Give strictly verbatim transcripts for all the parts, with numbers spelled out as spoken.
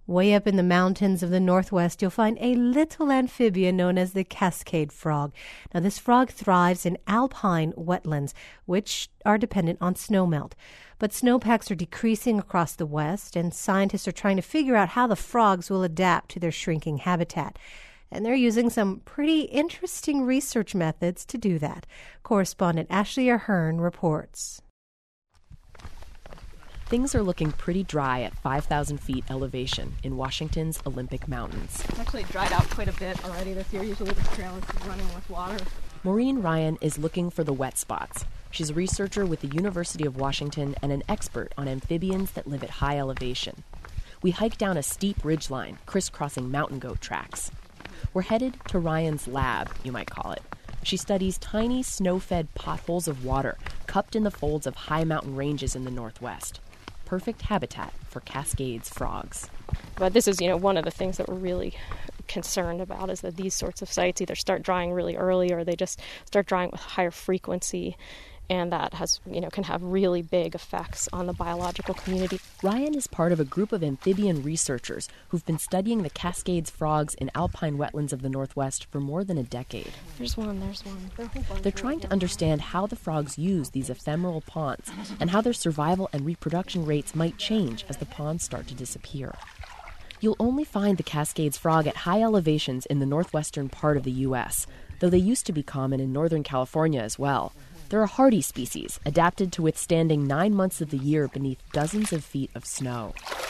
Way up in the mountains of the Northwest, you'll find a little amphibian known as the Cascade frog. Now, this frog thrives in alpine wetlands, which are dependent on snowmelt. But snowpacks are decreasing across the West, and scientists are trying to figure out how the frogs will adapt to their shrinking habitat. And they're using some pretty interesting research methods to do that. Correspondent Ashley Ahern reports. Things are looking pretty dry at five thousand feet elevation in Washington's Olympic Mountains. It's actually dried out quite a bit already this year. Usually the trail is running with water. Maureen Ryan is looking for the wet spots. She's a researcher with the University of Washington and an expert on amphibians that live at high elevation. We hike down a steep ridgeline, crisscrossing mountain goat tracks. We're headed to Ryan's lab, you might call it. She studies tiny snow-fed potholes of water cupped in the folds of high mountain ranges in the Northwest. Perfect habitat for Cascades frogs. But this is, you know, one of the things that we're really concerned about is that these sorts of sites either start drying really early or they just start drying with higher frequency. And that has, you know, can have really big effects on the biological community. Ryan is part of a group of amphibian researchers who've been studying the Cascades frogs in alpine wetlands of the Northwest for more than a decade. There's one, there's one. They're trying to understand how the frogs use these ephemeral ponds and how their survival and reproduction rates might change as the ponds start to disappear. You'll only find the Cascades frog at high elevations in the northwestern part of the U S, though they used to be common in Northern California as well. They're a hardy species, adapted to withstanding nine months of the year beneath dozens of feet of snow.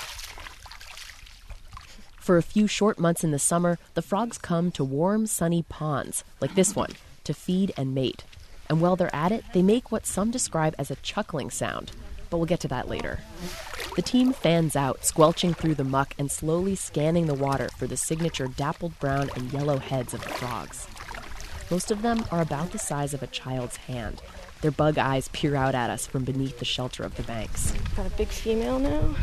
For a few short months in the summer, the frogs come to warm, sunny ponds, like this one, to feed and mate. And while they're at it, they make what some describe as a chuckling sound. But we'll get to that later. The team fans out, squelching through the muck and slowly scanning the water for the signature dappled brown and yellow heads of the frogs. Most of them are about the size of a child's hand. Their bug eyes peer out at us from beneath the shelter of the banks. Got a big female now.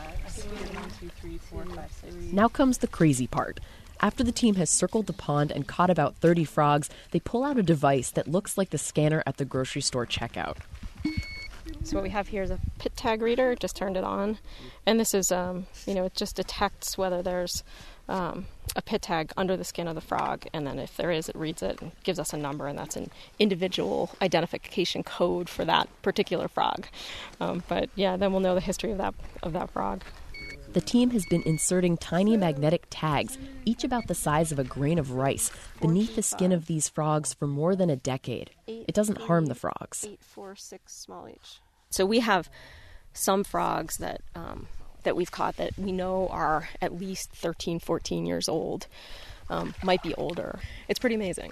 Now comes the crazy part. After the team has circled the pond and caught about thirty frogs, they pull out a device that looks like the scanner at the grocery store checkout. So what we have here is a pit tag reader. Just turned it on. And this is, um, you know, it just detects whether there's um, a pit tag under the skin of the frog. And then if there is, it reads it and gives us a number. And that's an individual identification code for that particular frog. Um, but yeah, then we'll know the history of that of that frog. The team has been inserting tiny magnetic tags, each about the size of a grain of rice, beneath the skin of these frogs for more than a decade. It doesn't harm the frogs. Eight, four, six, small h. So we have some frogs that um, that we've caught that we know are at least thirteen, fourteen years old, um, might be older. It's pretty amazing.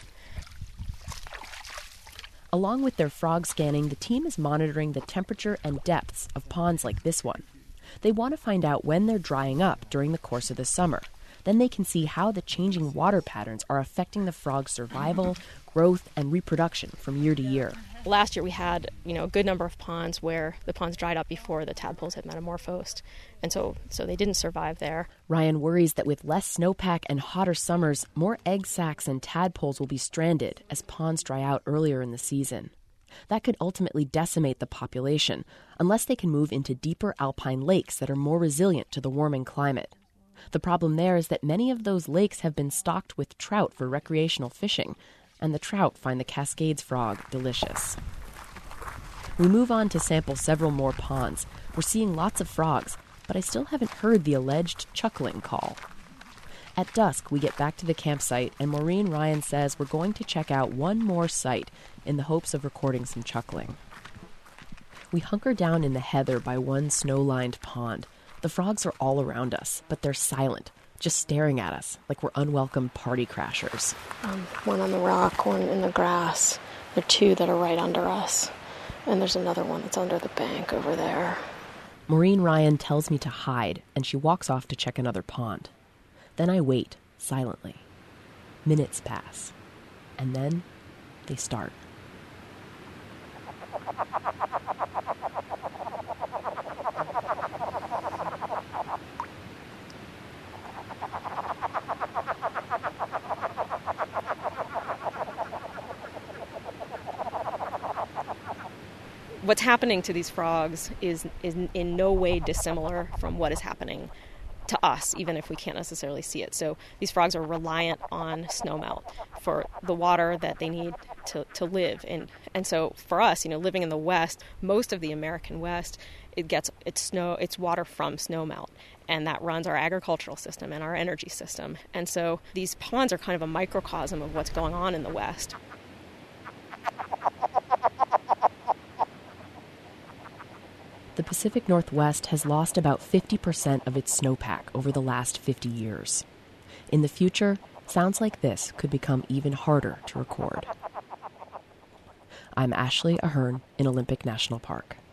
Along with their frog scanning, the team is monitoring the temperature and depths of ponds like this one. They want to find out when they're drying up during the course of the summer. Then they can see how the changing water patterns are affecting the frog's survival, growth, and reproduction from year to year. Last year we had, you know, a good number of ponds where the ponds dried up before the tadpoles had metamorphosed, and so so they didn't survive there. Ryan worries that with less snowpack and hotter summers, more egg sacs and tadpoles will be stranded as ponds dry out earlier in the season. That could ultimately decimate the population, unless they can move into deeper alpine lakes that are more resilient to the warming climate. The problem there is that many of those lakes have been stocked with trout for recreational fishing, and the trout find the Cascades frog delicious. We move on to sample several more ponds. We're seeing lots of frogs, but I still haven't heard the alleged chuckling call. At dusk, we get back to the campsite, and Maureen Ryan says we're going to check out one more site in the hopes of recording some chuckling. We hunker down in the heather by one snow-lined pond. The frogs are all around us, but they're silent, just staring at us like we're unwelcome party crashers. Um, one on the rock, one in the grass. There are two that are right under us. And there's another one that's under the bank over there. Maureen Ryan tells me to hide, and she walks off to check another pond. Then I wait, silently. Minutes pass, and then they start. What's happening to these frogs is, is in no way dissimilar from what is happening to us, even if we can't necessarily see it. So these frogs are reliant on snowmelt for the water that they need to, to live. And, and so for us, you know, living in the West, most of the American West, it gets its snow, its water from snowmelt. And that runs our agricultural system and our energy system. And so these ponds are kind of a microcosm of what's going on in the West. The Pacific Northwest has lost about fifty percent of its snowpack over the last fifty years. In the future, sounds like this could become even harder to record. I'm Ashley Ahern in Olympic National Park.